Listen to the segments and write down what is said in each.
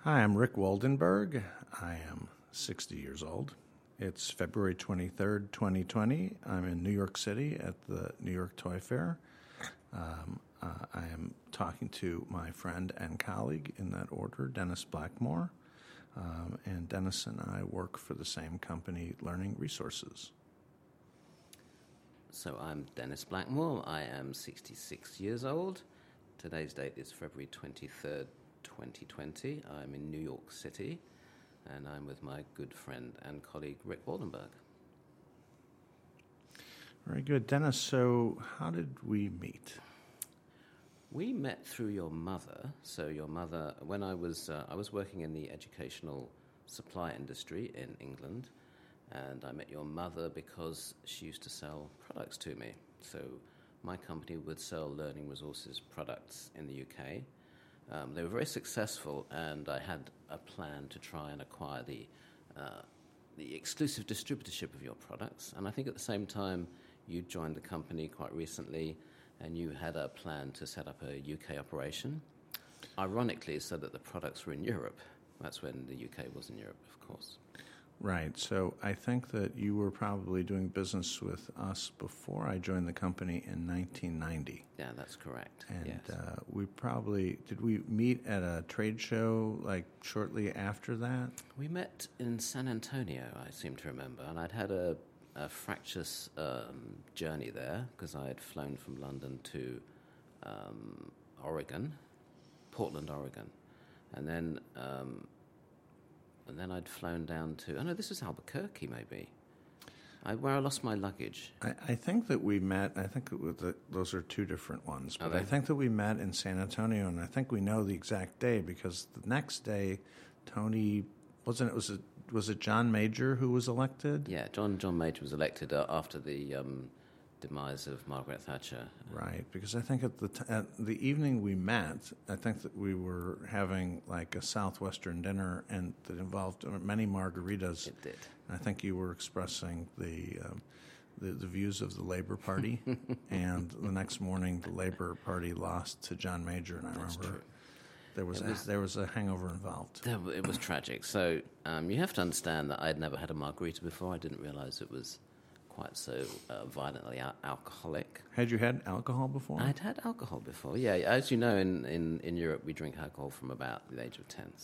Hi, I'm Rick Waldenberg. I am 60 years old. It's February 23rd, 2020. I'm in New York City at the New York Toy Fair. I am talking to my friend and colleague in that order, Dennis Blackmore. And Dennis and I work for the same company, Learning Resources. So I'm Dennis Blackmore. I am 66 years old. Today's date is February 23rd, 2020. I'm in New York City, and I'm with my good friend and colleague, Rick Waldenberg. Very good. Dennis, so how did we meet? We met through your mother. So your mother, when I was working in the educational supply industry in England, and I met your mother because she used to sell products to me. So my company would sell learning resources products in the UK. They were very successful, and I had a plan to try and acquire the exclusive distributorship of your products. And I think at the same time, you joined the company quite recently, and you had a plan to set up a UK operation. Ironically, so that the products were in Europe. That's when the UK was in Europe, of course. Right. So I think that you were probably doing business with us before I joined the company in 1990. Yeah, that's correct. And yes. Did we meet at a trade show like shortly after that? We met in San Antonio, I seem to remember, and I'd had a fractious journey there because I had flown from London to Portland, Oregon, and then I'd flown down to, this was Albuquerque maybe, where I lost my luggage. I think that we met, those are two different ones, but I think that we met in San Antonio, and I think we know the exact day because the next day, Tony, was it John Major who was elected? Yeah, John Major was elected after the demise of Margaret Thatcher. Right, because I think at the evening we met, I think that we were having like a southwestern dinner and that involved many margaritas. It did. I think you were expressing the views of the Labor Party, and the next morning the Labor Party lost to John Major, and I remember there was a hangover involved. It was tragic. So you have to understand that I'd never had a margarita before. I didn't realize it was quite so violently alcoholic. Had you had alcohol before? I'd had alcohol before, yeah. As you know, in Europe, we drink alcohol from about the age of 10.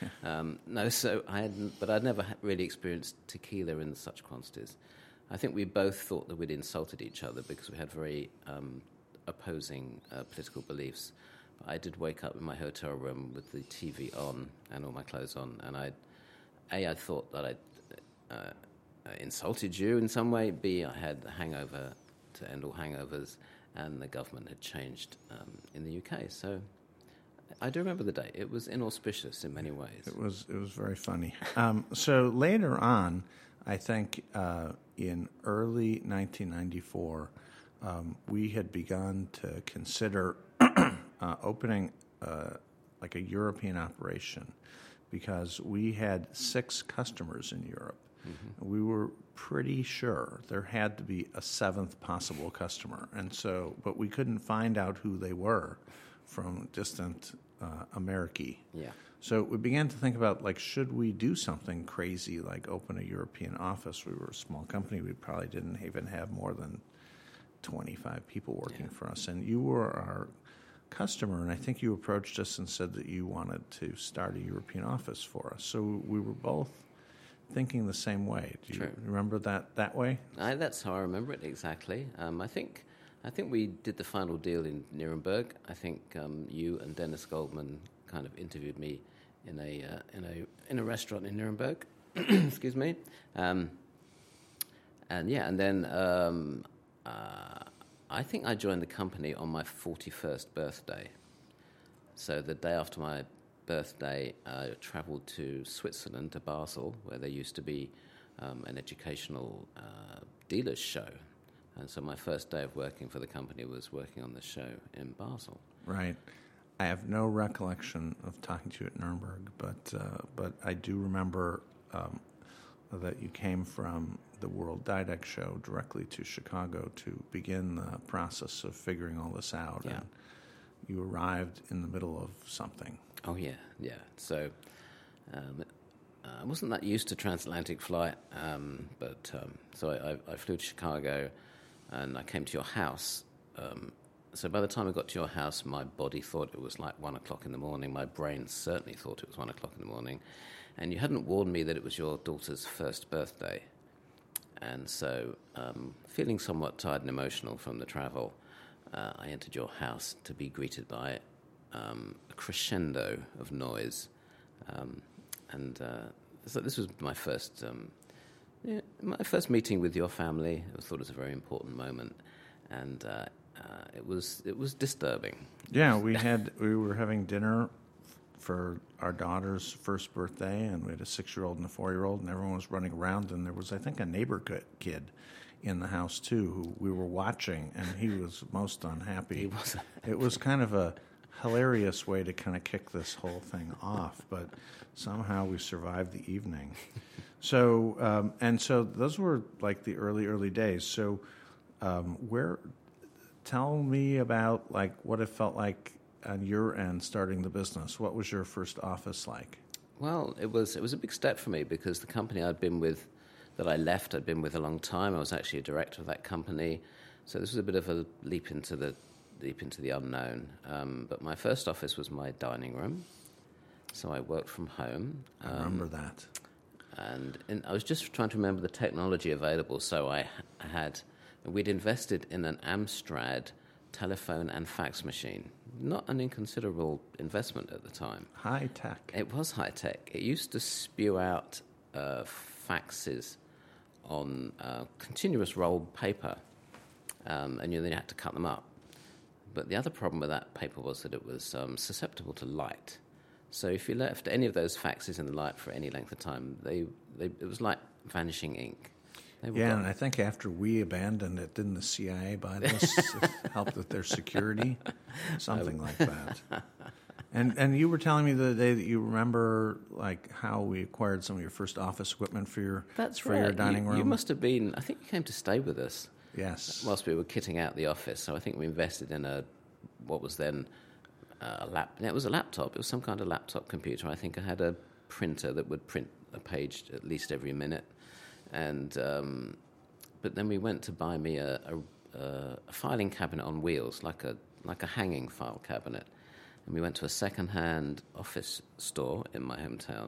So I'd never really experienced tequila in such quantities. I think we both thought that we'd insulted each other because we had very opposing political beliefs. But I did wake up in my hotel room with the TV on and all my clothes on, and I thought that I'd insulted you in some way. B, I had the hangover to end all hangovers, and the government had changed in the UK. So I do remember the day. It was inauspicious in many ways. It was very funny. So later on, I think in early 1994, we had begun to consider opening like a European operation because we had 6 customers in Europe. Mm-hmm. We were pretty sure there had to be a 7th possible customer, but we couldn't find out who they were from distant America. Yeah. So we began to think about, like, should we do something crazy like open a European office? We were a small company. We probably didn't even have more than 25 people working for us. And you were our customer, and I think you approached us and said that you wanted to start a European office for us. So we were both thinking the same way. Do you remember that way? That's how I remember it exactly. I think we did the final deal in Nuremberg. I think you and Dennis Goldman kind of interviewed me in a restaurant in Nuremberg. Excuse me. And then I think I joined the company on my 41st birthday. So the day after my birthday, I travelled to Switzerland, to Basel, where there used to be an educational dealers show. And so my first day of working for the company was working on the show in Basel. Right. I have no recollection of talking to you at Nuremberg, but I do remember that you came from the World Didex Show directly to Chicago to begin the process of figuring all this out. Yeah. And you arrived in the middle of something. Oh, yeah. So I wasn't that used to transatlantic flight, so I flew to Chicago, and I came to your house. So by the time I got to your house, my body thought it was like 1 o'clock in the morning. My brain certainly thought it was 1 o'clock in the morning. And you hadn't warned me that it was your daughter's first birthday. And so, feeling somewhat tired and emotional from the travel, I entered your house to be greeted by a crescendo of noise. So this was my first meeting with your family. I thought it was a very important moment. And it was disturbing. Yeah, we were having dinner for our daughter's first birthday, and we had a 6-year-old and a 4-year-old, and everyone was running around, and there was, I think, a neighbor kid in the house too who we were watching, and he was most unhappy. He was. It was kind of a hilarious way to kind of kick this whole thing off, but somehow we survived the evening. So those were like the early days. So tell me about like what it felt like on your end starting the business. What was your first office like? Well, it was a big step for me because the company I'd been with, that I left, I'd been with a long time. I was actually a director of that company, so this was a bit of a leap into the unknown. But my first office was my dining room, so I worked from home. I remember that. And I was just trying to remember the technology available. So we'd invested in an Amstrad telephone and fax machine. Not an inconsiderable investment at the time. High tech. It was high tech. It used to spew out faxes on continuous rolled paper, and then you had to cut them up. But the other problem with that paper was that it was susceptible to light. So if you left any of those faxes in the light for any length of time, it was like vanishing ink. Yeah, and I think after we abandoned it, didn't the CIA buy this? Help with their security? Something like that. And you were telling me the other day that you remember like how we acquired some of your first office equipment for your your dining room. You must have been. I think you came to stay with us. Yes. Whilst we were kitting out the office, so I think we invested in what was then a laptop. It was a laptop. It was some kind of laptop computer. I think I had a printer that would print a page at least every minute. And but then we went to buy me a filing cabinet on wheels, like a hanging file cabinet. And we went to a second-hand office store in my hometown.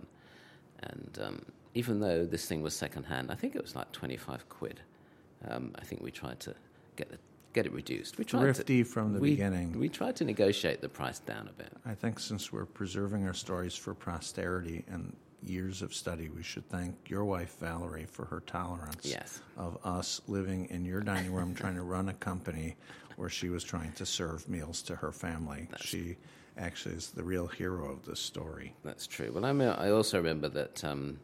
And even though this thing was second-hand, I think it was like 25 quid. I think we tried to get it reduced. We tried Thrifty from the beginning. We tried to negotiate the price down a bit. I think since we're preserving our stories for posterity and years of study, we should thank your wife, Valerie, for her tolerance of us living in your dining room trying to run a company where she was trying to serve meals to her family. She actually is the real hero of this story. That's true. Well, I also remember that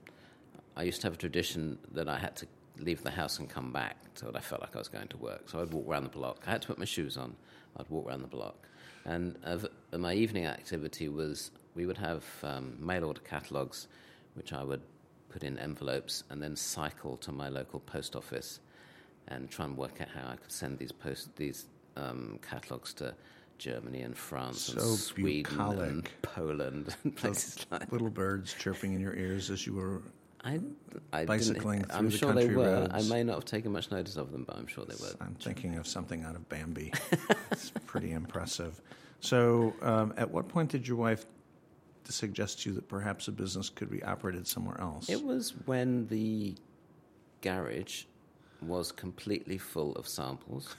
I used to have a tradition that I had to leave the house and come back till I felt like I was going to work. So I'd walk around the block. I had to put my shoes on. I'd walk around the block. And my evening activity was we would have mail order catalogues, which I would put in envelopes and then cycle to my local post office and try and work out how I could send these catalogues to Germany and France and Sweden and Poland and places like that. Little birds chirping in your ears as you were I bicycling through I'm the sure country they were. roads. I may not have taken much notice of them, but I'm sure they were. I'm thinking of something out of Bambi. It's pretty impressive. So at what point did your wife suggest to you that perhaps a business could be operated somewhere else? It was when the garage was completely full of samples.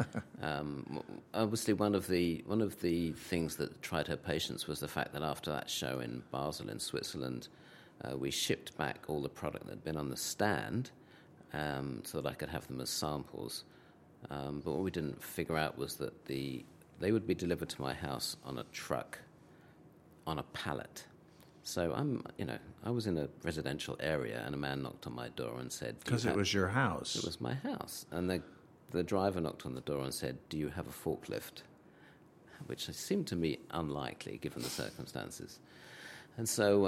Obviously, one of the things that tried her patience was the fact that after that show in Basel in Switzerland, we shipped back all the product that had been on the stand so that I could have them as samples. But what we didn't figure out was that they would be delivered to my house on a truck, on a pallet. So I was in a residential area, and a man knocked on my door and said, because it was your house. It was my house. And the driver knocked on the door and said, "Do you have a forklift?" Which seemed to me unlikely, given the circumstances. And so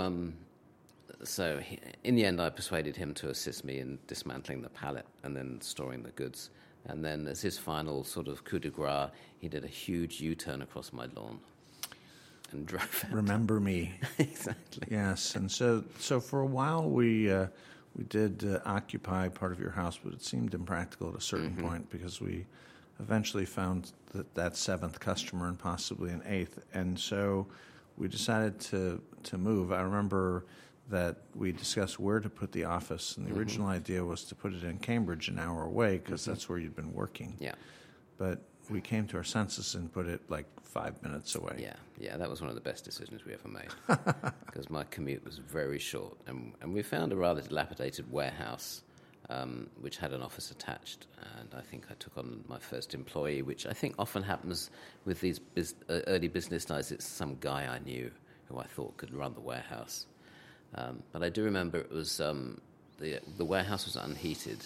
in the end, I persuaded him to assist me in dismantling the pallet and then storing the goods. And then as his final sort of coup de grace, he did a huge U-turn across my lawn. and drove out. Remember me. Exactly. Yes, and so for a while we did occupy part of your house, but it seemed impractical at a certain point because we eventually found that seventh customer and possibly an eighth, and so we decided to move. I remember that we discussed where to put the office, and the original idea was to put it in Cambridge, an hour away, because that's where you'd been working. Yeah. But we came to our senses and put it like 5 minutes away. Yeah, that was one of the best decisions we ever made because my commute was very short. And we found a rather dilapidated warehouse which had an office attached. And I think I took on my first employee, which I think often happens with these early business days. It's some guy I knew who I thought could run the warehouse. But I do remember it was the warehouse was unheated,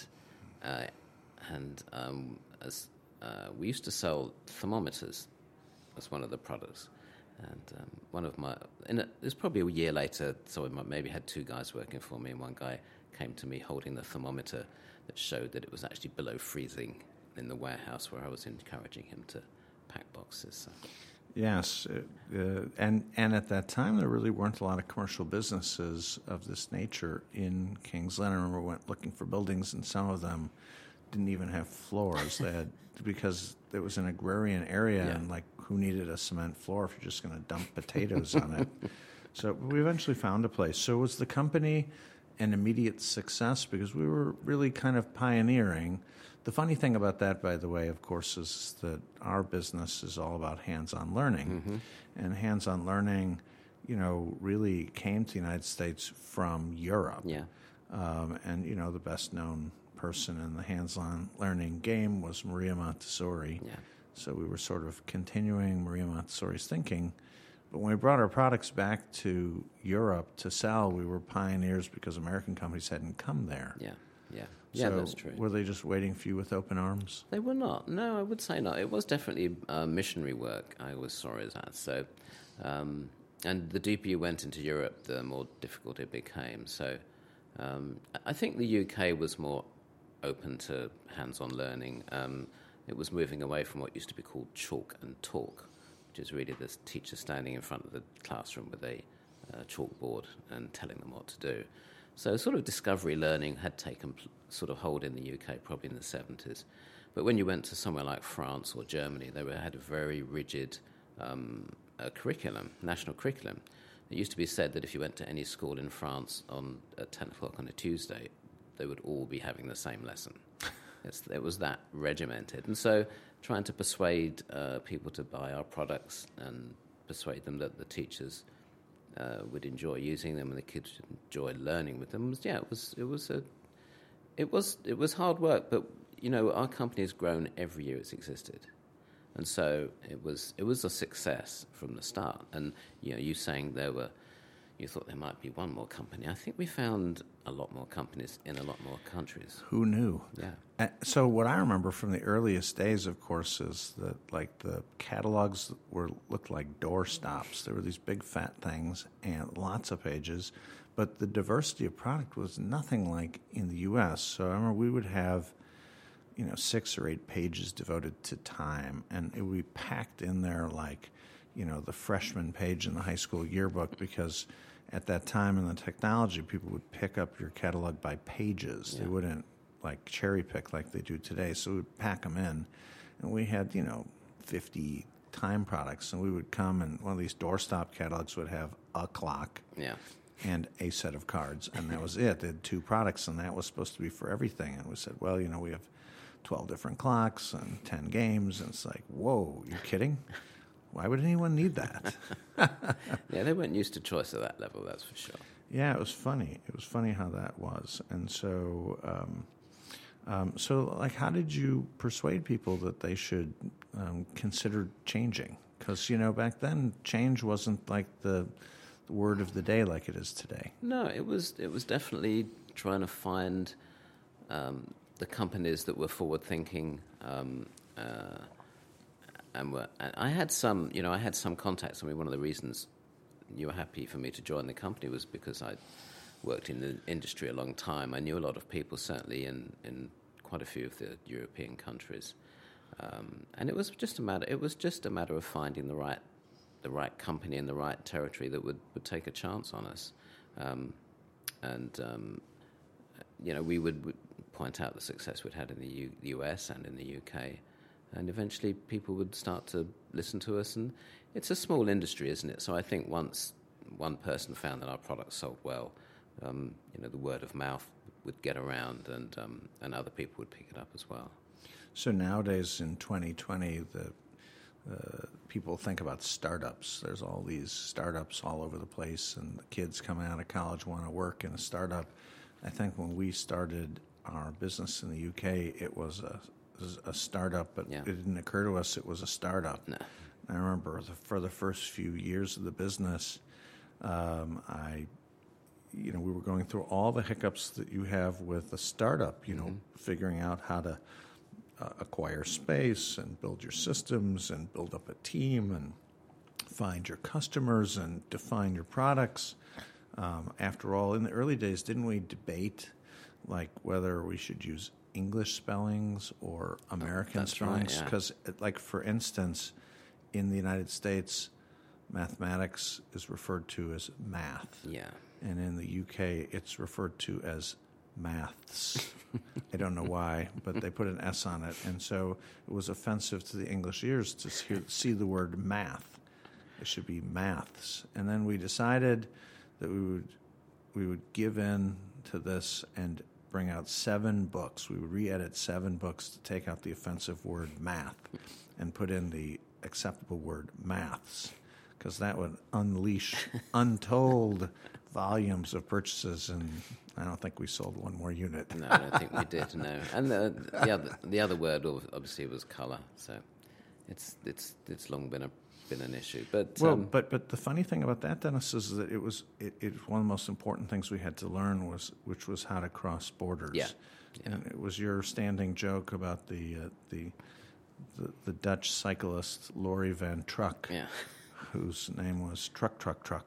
and we used to sell thermometers as one of the products. And it was probably a year later, so I maybe had two guys working for me, and one guy came to me holding the thermometer that showed that it was actually below freezing in the warehouse where I was encouraging him to pack boxes. So. Yes, and at that time there really weren't a lot of commercial businesses of this nature in Kings Lynn. I remember we went looking for buildings, and some of them didn't even have floors. They had, because it was an agrarian area, and like who needed a cement floor if you're just going to dump potatoes on it? So we eventually found a place. So was the company an immediate success because we were really kind of pioneering? The funny thing about that, by the way, of course, is that our business is all about hands-on learning. And hands-on learning, really came to the United States from Europe. Yeah. And, the best-known person in the hands-on learning game was Maria Montessori. Yeah. So we were sort of continuing Maria Montessori's thinking. But when we brought our products back to Europe to sell, we were pioneers because American companies hadn't come there. Yeah. Yeah, So that's true. were they just waiting for you with open arms? They were not. No, I would say not. It was definitely missionary work I always saw it as. So, and the deeper you went into Europe, the more difficult it became. So I think the UK was more open to hands-on learning. It was moving away from what used to be called chalk and talk, which is really the teacher standing in front of the classroom with a chalkboard and telling them what to do. So sort of discovery learning had taken sort of hold in the UK probably in the 70s. But when you went to somewhere like France or Germany, they had a very rigid curriculum, national curriculum. It used to be said that if you went to any school in France at 10 o'clock on a Tuesday, they would all be having the same lesson. It was that regimented. And so trying to persuade people to buy our products and persuade them that the teachers would enjoy using them and the kids would enjoy learning with them. It was hard work, but our company has grown every year it's existed, and so it was a success from the start. And you saying you thought there might be one more company. I think we found a lot more companies in a lot more countries. Who knew? Yeah. So what I remember from the earliest days, of course, is that like the catalogs looked like doorstops. There were these big fat things and lots of pages, but the diversity of product was nothing like in the U.S. So I remember we would have 6 or 8 pages devoted to time, and it would be packed in there like the freshman page in the high school yearbook, because at that time in the technology, people would pick up your catalog by pages. Yeah. They wouldn't like cherry pick like they do today. So we would pack them in, and we had 50 time products, and we would come, and one of these doorstop catalogs would have a clock. Yeah. And a set of cards, and that was it. They had 2 products, and that was supposed to be for everything. And we said, well, we have 12 different clocks and 10 games, and it's like, whoa, you kidding? Why would anyone need that? Yeah, they weren't used to choice at that level, that's for sure. Yeah, it was funny. It was funny how that was. And so, like, how did you persuade people that they should consider changing? Because, back then, change wasn't like the word of the day like it is today. No, it was definitely trying to find the companies that were forward-thinking. And I had some contacts. I mean, one of the reasons you were happy for me to join the company was because I worked in the industry a long time. I knew a lot of people, certainly in quite a few of the European countries, and it was just a matter of finding the the right company in the right territory that would take a chance on us. We would point out the success we'd had in the US and in the UK, and eventually people would start to listen to us. And it's a small industry, isn't it? So I think once one person found that our product sold well, the word of mouth would get around, and other people would pick it up as well. So nowadays in 2020, people think about startups. There's all these startups all over the place, and the kids coming out of college want to work in a startup. I think when we started our business in the UK, it was a startup, but it didn't occur to us it was a startup. No. I remember for the first few years of the business, we were going through all the hiccups that you have with a startup, figuring out how to acquire space and build your systems and build up a team and find your customers and define your products. After all, in the early days, didn't we debate like whether we should use English spellings or American spellings? Because, for instance, in the United States, mathematics is referred to as math. Yeah. And in the UK, it's referred to as maths. I don't know why, but they put an S on it. And so it was offensive to the English ears to see the word math. It should be maths. And then we decided that we would give in to this and bring out 7 books. We would re-edit 7 books to take out the offensive word math and put in the acceptable word maths, because that would unleash untold volumes of purchases, and I don't think we sold one more unit. No, I don't think we did. No, and the other word obviously was colour. So it's long been an issue. But but the funny thing about that, Dennis, is that it was one of the most important things we had to learn which was how to cross borders. Yeah. And it was your standing joke about the Dutch cyclist Laurie Van Truck. Yeah. Whose name was Truck.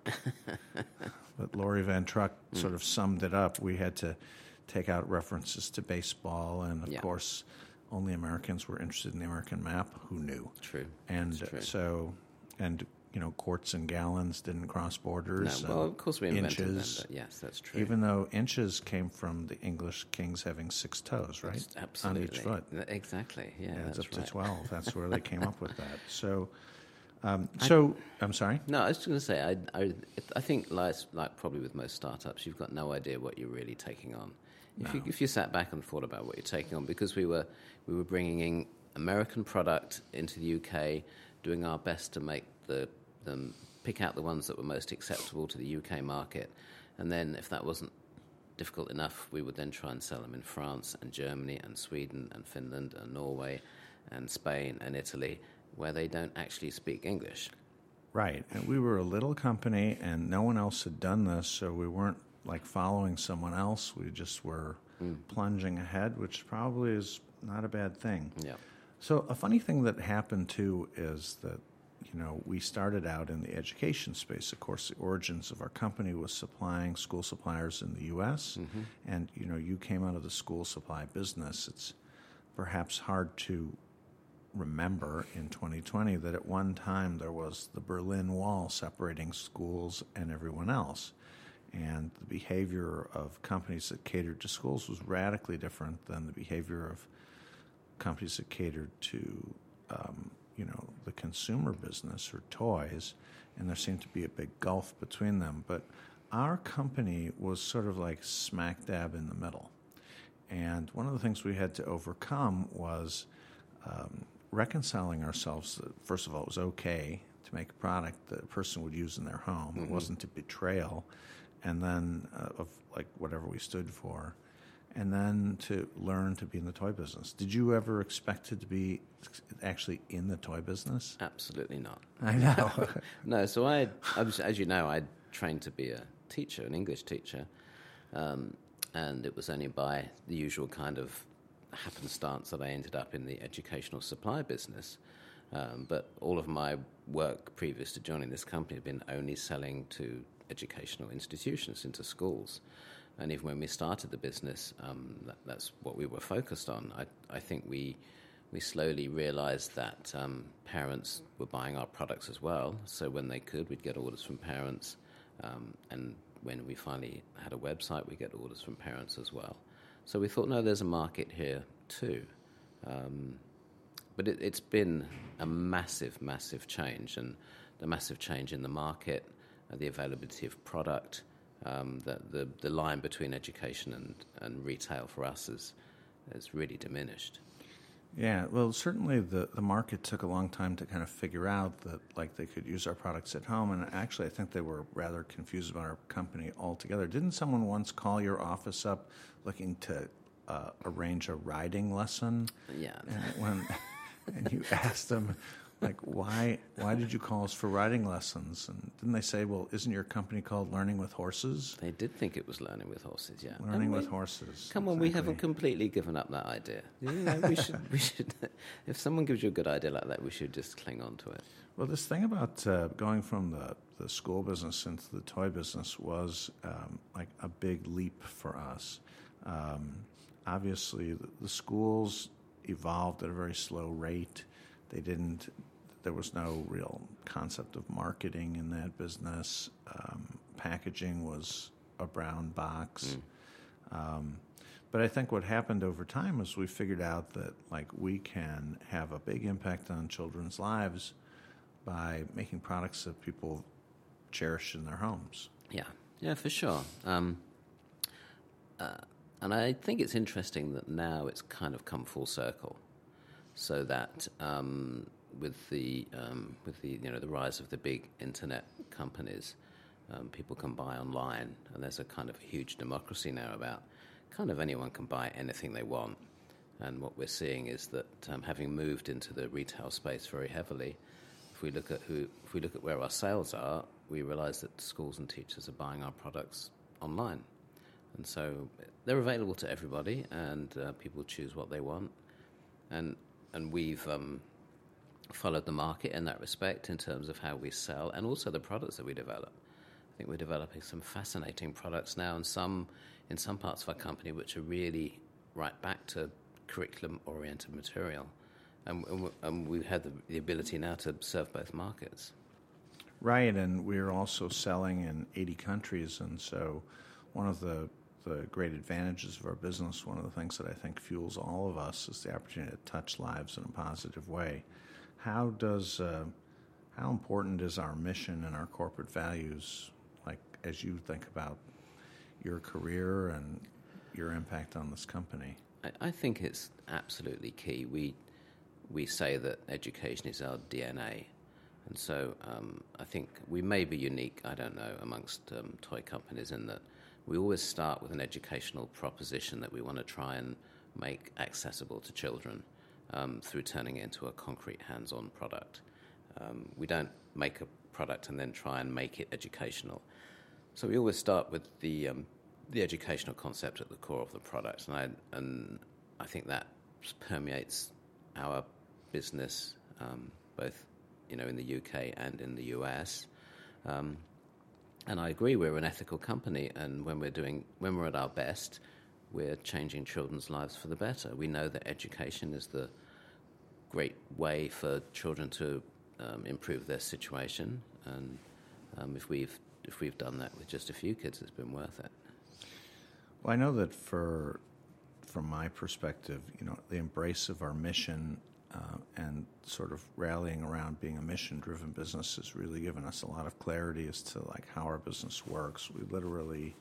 But Laurie Van Truck sort of summed it up. We had to take out references to baseball, and of course, only Americans were interested in the American map. Who knew? True. And true. Quarts and gallons didn't cross borders. No, well, of course we invented inches, them, but yes, that's true. Even though inches came from the English kings having 6 toes, right? Absolutely. On each foot. Exactly, yeah, It's that's up to right. 12. That's where they came up with that. So I'm sorry? No, I was just going to say, I think like probably with most startups, you've got no idea what you're really taking on. If you sat back and thought about what you're taking on, because we were bringing in American product into the UK, doing our best to make them pick out the ones that were most acceptable to the UK market, and then if that wasn't difficult enough, we would then try and sell them in France and Germany and Sweden and Finland and Norway and Spain and Italy, where they don't actually speak English. Right. And we were a little company, and no one else had done this, so we weren't like following someone else. We just were plunging ahead, which probably is not a bad thing. Yeah. So a funny thing that happened, too, is that, we started out in the education space. Of course, the origins of our company was supplying school suppliers in the U.S., and, you came out of the school supply business. It's perhaps hard to remember in 2020 that at one time there was the Berlin Wall separating schools and everyone else. And the behavior of companies that catered to schools was radically different than the behavior of companies that catered to, the consumer business or toys. And there seemed to be a big gulf between them. But our company was sort of like smack dab in the middle. And one of the things we had to overcome was reconciling ourselves that, first of all, it was okay to make a product that a person would use in their home. It wasn't a betrayal, and then of like whatever we stood for, and then to learn to be in the toy business. Did you ever expect it to be actually in the toy business? Absolutely not. I know. No, so I was, as you know, I trained to be a teacher, an English teacher, and it was only by the usual kind of happenstance that I ended up in the educational supply business. But all of my work previous to joining this company had been only selling to educational institutions, into schools. And even when we started the business, that's what we were focused on. I think we we slowly realized that parents were buying our products as well. So when they could, we'd get orders from parents. And when we finally had a website, we get orders from parents as well. So we thought, no, there's a market here too. But it's been a massive, massive change, and the massive change in the market, the availability of product, the line between education and retail for us has really diminished. Yeah, well, certainly the market took a long time to kind of figure out that, like, they could use our products at home, and actually I think they were rather confused about our company altogether. Didn't someone once call your office up looking to arrange a riding lesson? Yeah. And you asked them, like, why did you call us for riding lessons? And didn't they say, well, isn't your company called Learning with Horses? They did think it was Learning with Horses, yeah. Learning with Horses. Come on, we haven't completely given up that idea. You know, we should. If someone gives you a good idea like that, we should just cling on to it. Well, this thing about going from the school business into the toy business was like a big leap for us. Obviously, the schools evolved at a very slow rate. There was no real concept of marketing in that business. Packaging was a brown box. But I think what happened over time is we figured out that, like, we can have a big impact on children's lives by making products that people cherish in their homes. Yeah, for sure. And I think it's interesting that now it's kind of come full circle, so that with the the rise of the big internet companies, people can buy online, and there's a kind of huge democracy now about kind of anyone can buy anything they want. And what we're seeing is that having moved into the retail space very heavily, if we look at where our sales are, we realize that schools and teachers are buying our products online. And so they're available to everybody, and people choose what they want. And we've followed the market in that respect in terms of how we sell and also the products that we develop. I think we're developing some fascinating products now, and some in some parts of our company which are really right back to curriculum-oriented material. And we have the ability now to serve both markets. Right, and we're also selling in 80 countries, and so one of the great advantages of our business, one of the things that I think fuels all of us, is the opportunity to touch lives in a positive way. How important is our mission and our corporate values, like, as you think about your career and your impact on this company? I think it's absolutely key. We say that education is our DNA. And so I think we may be unique, I don't know, amongst toy companies in that we always start with an educational proposition that we want to try and make accessible to children through turning it into a concrete hands-on product. We don't make a product and then try and make it educational. So we always start with the educational concept at the core of the product, and I think that permeates our business, both in the UK and in the US. And I agree, we're an ethical company, and when we're at our best, we're changing children's lives for the better. We know that education is the great way for children to improve their situation, and if we've done that with just a few kids, it's been worth it. Well, I know that from my perspective, the embrace of our mission and sort of rallying around being a mission-driven business has really given us a lot of clarity as to, like, how our business works. We literally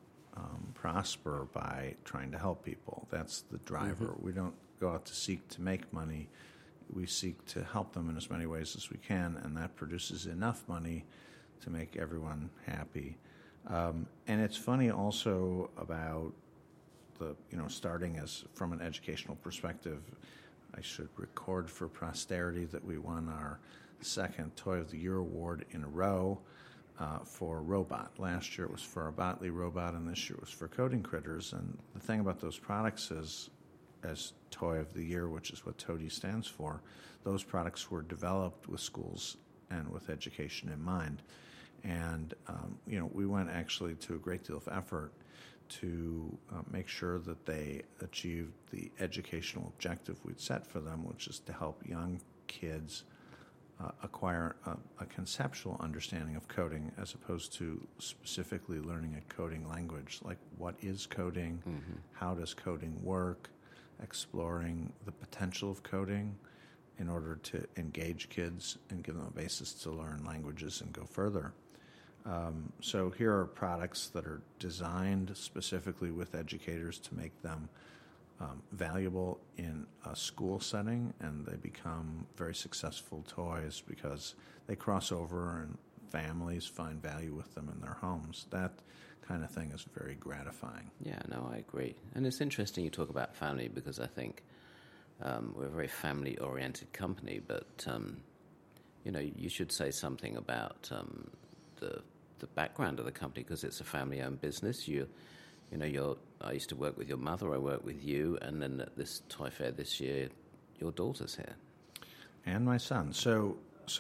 prosper by trying to help people. That's the driver. Mm-hmm. We don't go out to seek to make money. We seek to help them in as many ways as we can, and that produces enough money to make everyone happy. And it's funny also about starting as from an educational perspective. I should record for posterity that we won our second Toy of the Year award in a row for Robot. Last year it was for our Botley robot, and this year it was for Coding Critters. And the thing about those products is, as Toy of the Year, which is what TOTY stands for, those products were developed with schools and with education in mind. And we went actually to a great deal of effort to make sure that they achieved the educational objective we'd set for them, which is to help young kids acquire a conceptual understanding of coding as opposed to specifically learning a coding language, like what is coding, how does coding work, exploring the potential of coding in order to engage kids and give them a basis to learn languages and go further. So here are products that are designed specifically with educators to make them valuable in a school setting, and they become very successful toys because they cross over and families find value with them in their homes. That kind of thing is very gratifying. Yeah, no, I agree. And it's interesting you talk about family because I think we're a very family-oriented company, but, you should say something about the background of the company because it's a family-owned business. I used to work with your mother, I work with you, and then at this toy fair this year, your daughter's here. And my son. So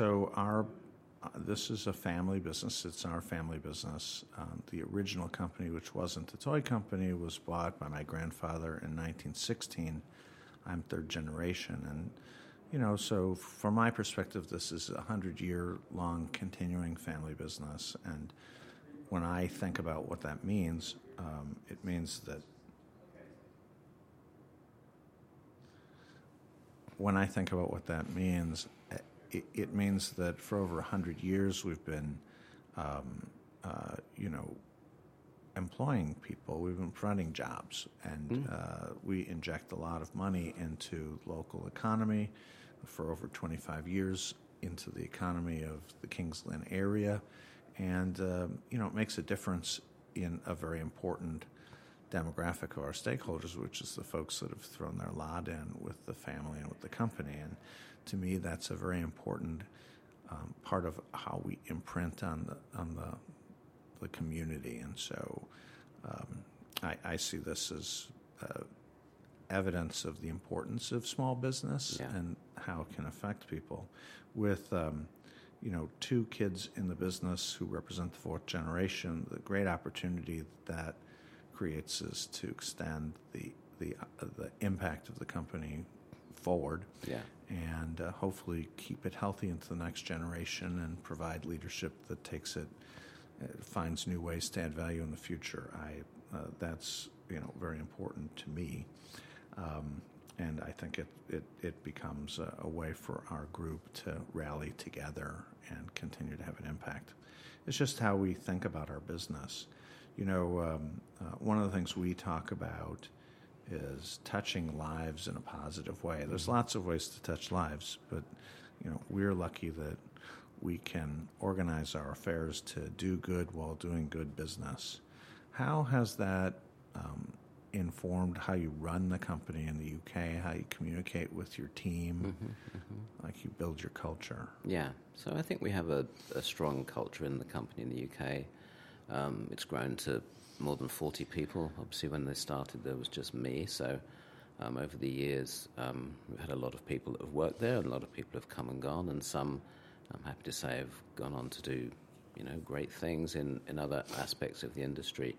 this is a family business. It's our family business. The original company, which wasn't a toy company, was bought by my grandfather in 1916. I'm third generation. And, so from my perspective, this is a 100-year-long continuing family business. And when I think about what that means, it means that it means that for over 100 years we've been, employing people. We've been providing jobs, and we inject a lot of money into local economy for over 25 years into the economy of the Kings Lynn area, and it makes a difference in a very important demographic of our stakeholders, which is the folks that have thrown their lot in with the family and with the company. And to me, that's a very important part of how we imprint on the community. And so I see this as evidence of the importance of small business and how it can affect people. With two kids in the business who represent the fourth generation, the great opportunity that creates is to extend the impact of the company forward, and hopefully keep it healthy into the next generation and provide leadership that takes it, finds new ways to add value in the future. That's very important to me. And I think it becomes a way for our group to rally together and continue to have an impact. It's just how we think about our business. One of the things we talk about is touching lives in a positive way. There's lots of ways to touch lives, but we're lucky that we can organize our affairs to do good while doing good business. How has that informed how you run the company in the UK, how you communicate with your team, like you build your culture? Yeah, so I think we have a strong culture in the company in the UK. It's grown to more than 40 people. Obviously, when they started, there was just me. So over the years, we've had a lot of people that have worked there, and a lot of people have come and gone, and some, I'm happy to say, have gone on to do great things in other aspects of the industry.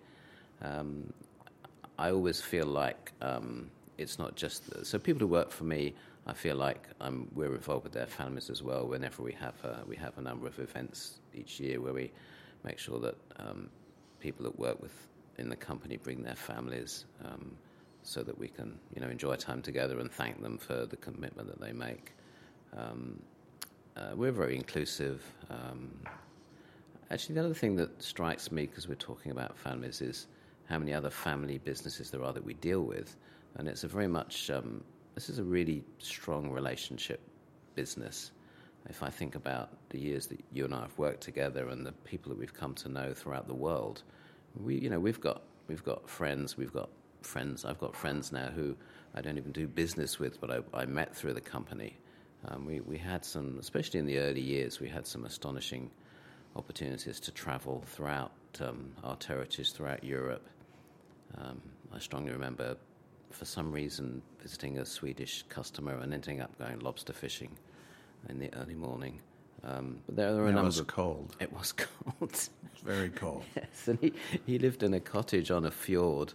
I always feel like it's not just so people who work for me. I feel like we're involved with their families as well. Whenever we have a number of events each year where we make sure that people that work in the company bring their families, so that we can enjoy time together and thank them for the commitment that they make. We're very inclusive. Actually, the other thing that strikes me, because we're talking about families, is how many other family businesses there are that we deal with. And it's a very much, this is a really strong relationship business. If I think about the years that you and I have worked together and the people that we've come to know throughout the world, we've got friends, I've got friends now who I don't even do business with, but I met through the company. We had some, especially in the early years, we had some astonishing opportunities to travel throughout our territories throughout Europe. I strongly remember, for some reason, visiting a Swedish customer and ending up going lobster fishing in the early morning. But there are a It number. was cold. It was cold. It's very cold. Yes, and he lived in a cottage on a fjord,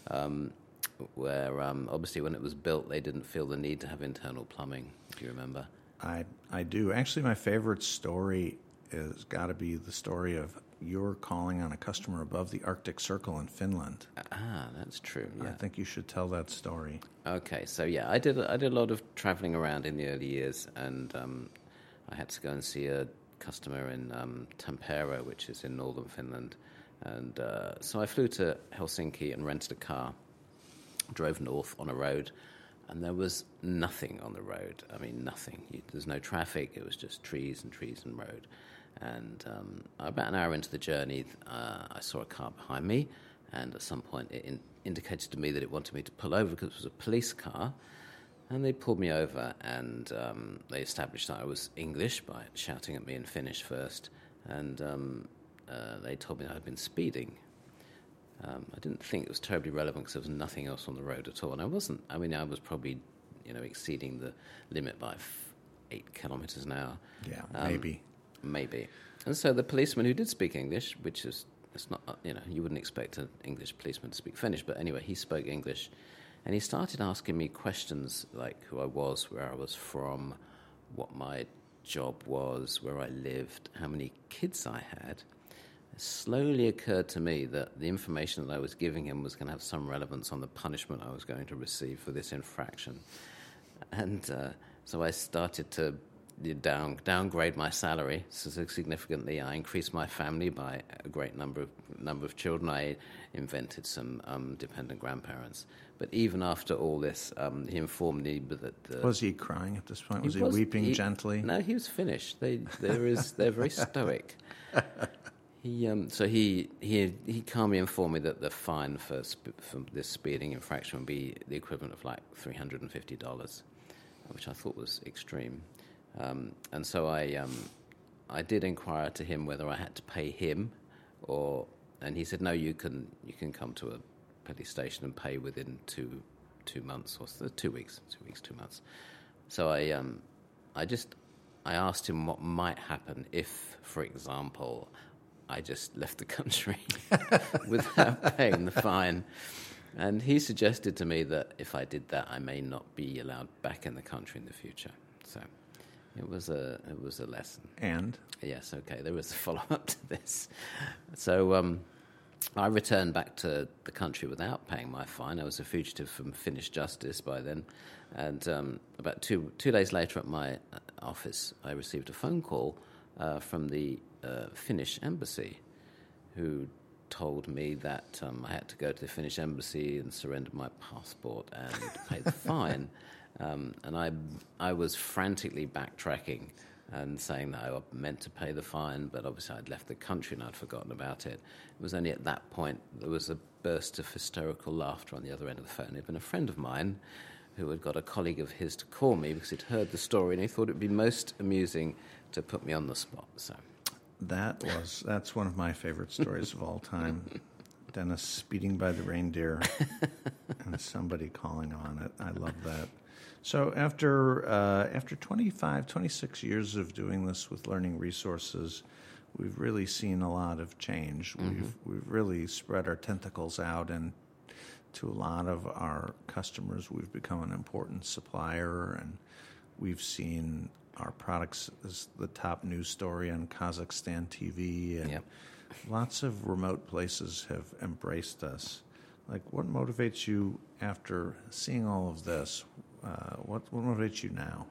where obviously when it was built, they didn't feel the need to have internal plumbing. Do you remember? I do. Actually, my favorite story has got to be the story of you're calling on a customer above the Arctic Circle in Finland. That's true. Yeah. I think you should tell that story. Okay, so yeah, I did a lot of traveling around in the early years, and I had to go and see a customer in Tampere, which is in northern Finland, and so I flew to Helsinki and rented a car, drove north on a road, and there was nothing on the road. I mean, nothing. There's no traffic. It was just trees and road. And about an hour into the journey, I saw a car behind me, and at some point it indicated to me that it wanted me to pull over because it was a police car. And they pulled me over, and they established that I was English by shouting at me in Finnish first, and they told me that I'd been speeding. I didn't think it was terribly relevant because there was nothing else on the road at all, and I wasn't. I mean, I was probably, exceeding the limit by 8 kilometers an hour. Yeah, Maybe. And so the policeman who did speak English, which is, it's not, you wouldn't expect an English policeman to speak Finnish, but anyway, he spoke English. And he started asking me questions like who I was, where I was from, what my job was, where I lived, how many kids I had. It slowly occurred to me that the information that I was giving him was going to have some relevance on the punishment I was going to receive for this infraction. And so I started to downgrade my salary significantly. I increased my family by a great number of children. I invented some dependent grandparents. But even after all this, he informed me that... was he crying at this point? Was he weeping gently? No, he was Finnish. They're very stoic. He calmly informed me that the fine for this speeding infraction would be the equivalent of like $350, which I thought was extreme. And so I did inquire to him whether I had to pay him, and he said, no, you can come to a police station and pay within 2 months or 2 weeks, 2 months. So I asked him what might happen if, for example, I just left the country without paying the fine. And he suggested to me that if I did that, I may not be allowed back in the country in the future. So it was a lesson. And? Yes, okay, there was a follow-up to this. So I returned back to the country without paying my fine. I was a fugitive from Finnish justice by then. And about two days later at my office, I received a phone call from the Finnish embassy, who told me that I had to go to the Finnish embassy and surrender my passport and pay the fine. And I was frantically backtracking and saying that I meant to pay the fine, but obviously I'd left the country and I'd forgotten about it. It was only at that point there was a burst of hysterical laughter on the other end of the phone. It had been a friend of mine who had got a colleague of his to call me because he'd heard the story and he thought it would be most amusing to put me on the spot. So that's one of my favorite stories of all time. Dennis speeding by the reindeer and somebody calling on it. I love that. So after 26 years of doing this with Learning Resources, we've really seen a lot of change. Mm-hmm. We've really spread our tentacles out, and to a lot of our customers, we've become an important supplier, and we've seen our products as the top news story on Kazakhstan TV, and lots of remote places have embraced us. Like, what motivates you after seeing all of this? What motivates you now?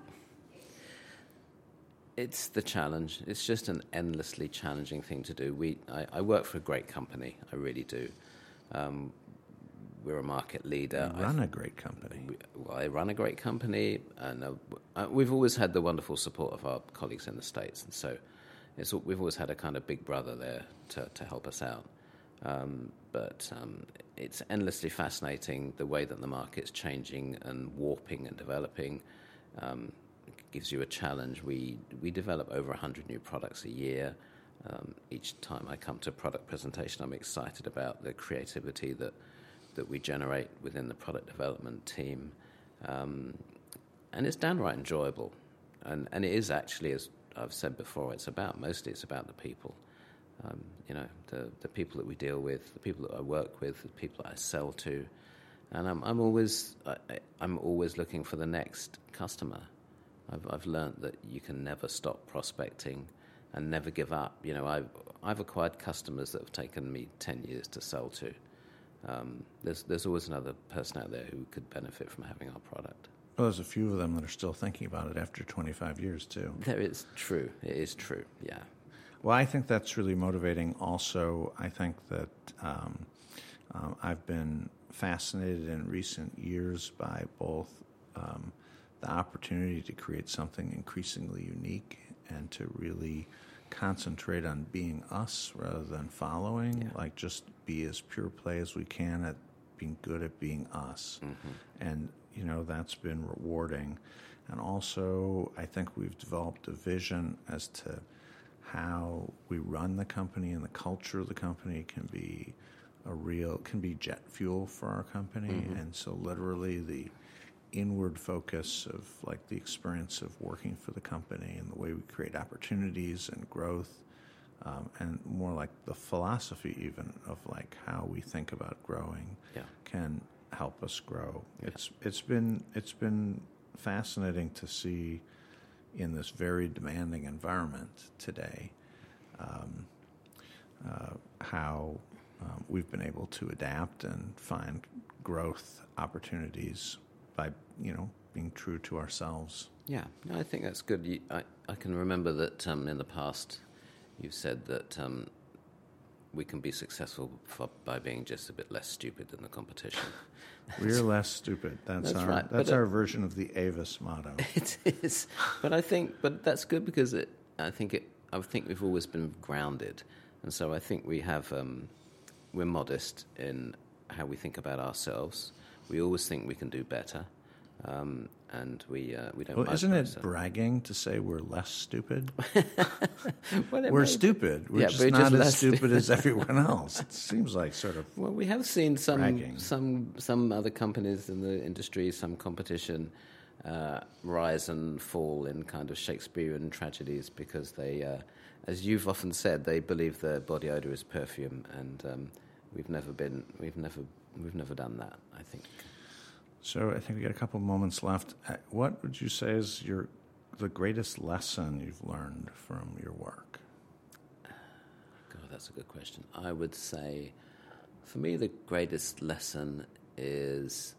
It's the challenge. It's just an endlessly challenging thing to do. I work for a great company. I really do. We're a market leader. You run a great company. I run a great company, and we've always had the wonderful support of our colleagues in the States, and so we've always had a kind of big brother there to help us out. But it's endlessly fascinating the way that the market's changing and warping and developing. It gives you a challenge. We develop over 100 new products a year. Each time I come to a product presentation, I'm excited about the creativity that we generate within the product development team. And it's downright enjoyable. And it is actually, as I've said before, mostly it's about the people. The people that we deal with, the people that I work with, the people that I sell to, and I'm always looking for the next customer. I've learned that you can never stop prospecting and never give up. I've acquired customers that have taken me 10 years to sell to. There's always another person out there who could benefit from having our product. Well, there's a few of them that are still thinking about it after 25 years, too. It is true, yeah. Well, I think that's really motivating also. I think that I've been fascinated in recent years by both the opportunity to create something increasingly unique and to really concentrate on being us rather than following, like just be as pure play as we can at being good at being us. Mm-hmm. And, that's been rewarding. And also, I think we've developed a vision as to how we run the company, and the culture of the company can be jet fuel for our company. Mm-hmm. And so literally the inward focus of like the experience of working for the company and the way we create opportunities and growth, and more like the philosophy even of like how we think about growing can help us grow. Yeah. It's been fascinating to see in this very demanding environment today how we've been able to adapt and find growth opportunities by being true to ourselves. Yeah, no, I think that's good. I can remember that in the past you've said that we can be successful by being just a bit less stupid than the competition. We're less stupid. That's right. That's our version of the Avis motto. It is, but that's good because I think we've always been grounded, and so I think we're modest in how we think about ourselves. We always think we can do better, and we don't. Well, isn't it bragging to say we're less stupid? Well, we're stupid. We're just not as stupid as everyone else. It seems like sort of. Well, we have seen bragging. some other companies in the industry, some competition, rise and fall in kind of Shakespearean tragedies because they, as you've often said, they believe their body odor is perfume, and we've never done that, I think. So I think we got a couple of moments left. What would you say is the greatest lesson you've learned from your work? God, that's a good question. I would say, for me, the greatest lesson is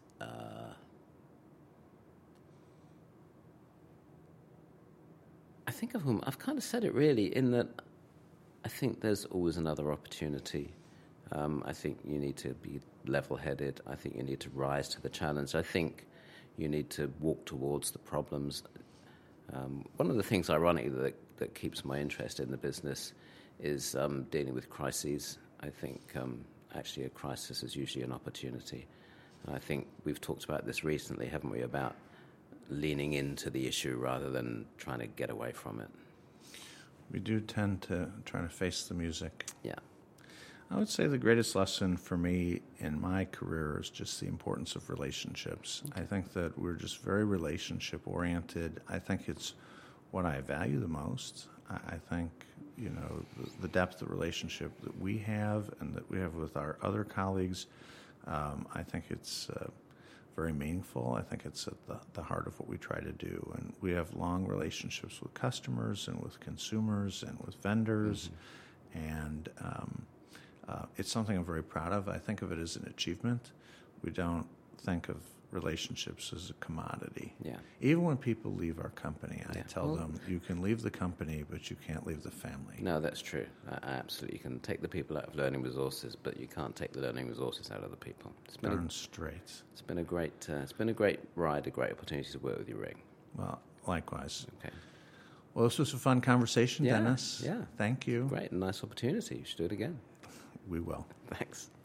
I think of whom I've kind of said it really, in that I think there's always another opportunity. I think you need to be level-headed. I think you need to rise to the challenge. I think you need to walk towards the problems. One of the things, ironically, that keeps my interest in the business is dealing with crises. I think actually a crisis is usually an opportunity. And I think we've talked about this recently, haven't we, about leaning into the issue rather than trying to get away from it. We do tend to try to face the music. Yeah. I would say the greatest lesson for me in my career is just the importance of relationships. Okay. I think that we're just very relationship-oriented. I think it's what I value the most. I think, the depth of relationship that we have and that we have with our other colleagues, I think it's very meaningful. I think it's at the heart of what we try to do. And we have long relationships with customers and with consumers and with vendors. Mm-hmm. And it's something I'm very proud of. I think of it as an achievement. We don't think of relationships as a commodity. Yeah. Even when people leave our company, I tell them, you can leave the company, but you can't leave the family. No, that's true. Absolutely. You can take the people out of learning resources, but you can't take the learning resources out of the people. Darn straight. It's been a great ride, a great opportunity to work with you, Rick. Well, likewise. Okay. Well, this was a fun conversation, Dennis. Yeah. Thank you. Great, a nice opportunity. You should do it again. We will. Thanks.